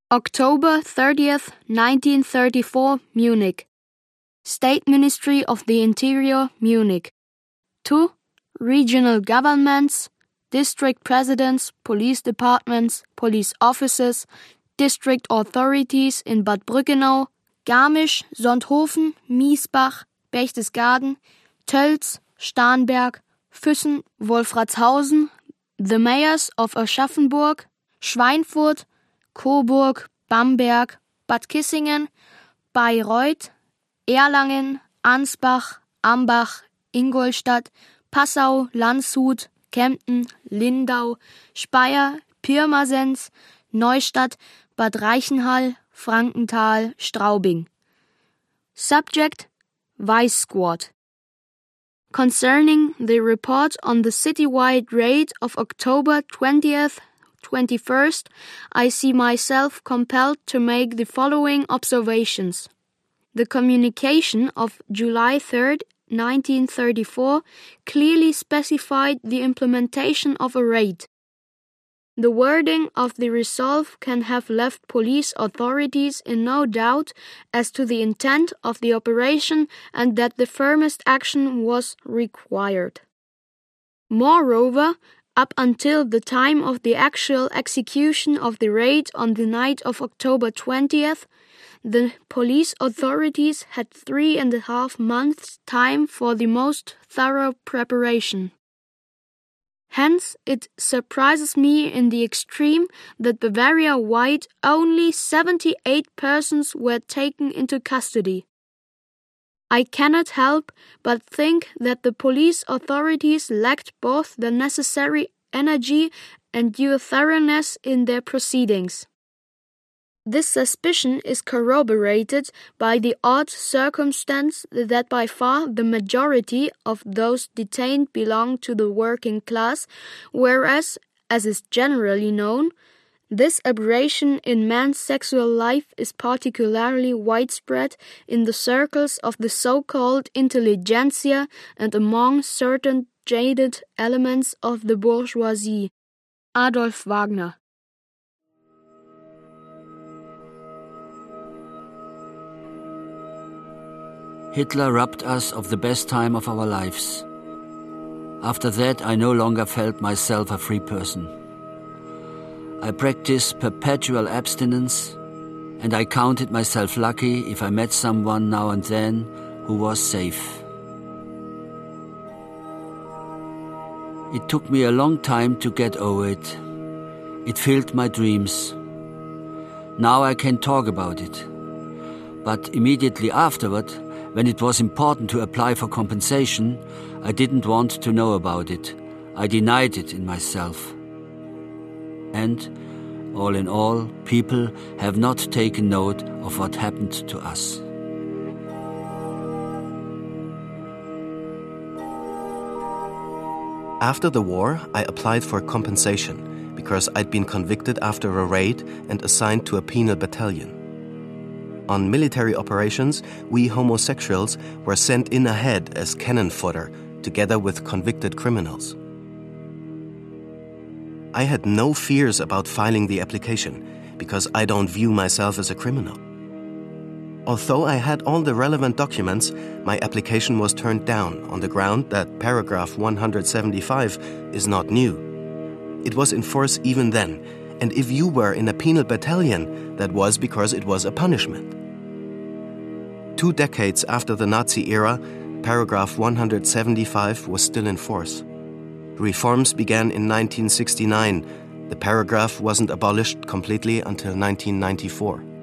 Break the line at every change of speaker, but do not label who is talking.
October 30th, 1934, Munich. State Ministry of the Interior, Munich. To regional governments, district presidents, police departments, police officers, district authorities in Bad Brückenau, Garmisch, Sonthofen, Miesbach, Berchtesgaden, Tölz, Starnberg, Füssen, Wolfratshausen, the mayors of Aschaffenburg, Schweinfurt, Coburg, Bamberg, Bad Kissingen, Bayreuth, Erlangen, Ansbach, Ambach, Ingolstadt, Passau, Landshut, Kempten, Lindau, Speyer, Pirmasens, Neustadt, Bad Reichenhall, Frankenthal, Straubing. Subject: Vice Squad. Concerning the report on the citywide raid of October 20th, 21st, I see myself compelled to make the following observations. The communication of July 3rd, 1934 clearly specified the implementation of a raid. The wording of the resolve can have left police authorities in no doubt as to the intent of the operation and that the firmest action was required. Moreover, up until the time of the actual execution of the raid on the night of October 20th, the police authorities had 3.5 months' time for the most thorough preparation. Hence, it surprises me in the extreme that Bavaria-wide only 78 persons were taken into custody. I cannot help but think that the police authorities lacked both the necessary energy and due thoroughness in their proceedings. This suspicion is corroborated by the odd circumstance that by far the majority of those detained belong to the working class, whereas, as is generally known, this aberration in man's sexual life is particularly widespread in the circles of the so-called intelligentsia and among certain jaded elements of the bourgeoisie. Adolf Wagner.
Hitler robbed us of the best time of our lives. After that, I no longer felt myself a free person. I practiced perpetual abstinence, and I counted myself lucky if I met someone now and then who was safe. It took me a long time to get over it. It filled my dreams. Now I can talk about it. But immediately afterward, when it was important to apply for compensation, I didn't want to know about it. I denied it in myself. And, all in all, people have not taken note of what happened to us.
After the war, I applied for compensation because I'd been convicted after a raid and assigned to a penal battalion. On military operations, we homosexuals were sent in ahead as cannon fodder, together with convicted criminals. I had no fears about filing the application, because I don't view myself as a criminal. Although I had all the relevant documents, my application was turned down on the ground that paragraph 175 is not new. It was in force even then, and if you were in a penal battalion, that was because it was a punishment. 2 decades after the Nazi era, paragraph 175 was still in force. Reforms began in 1969. The paragraph wasn't abolished completely until 1994.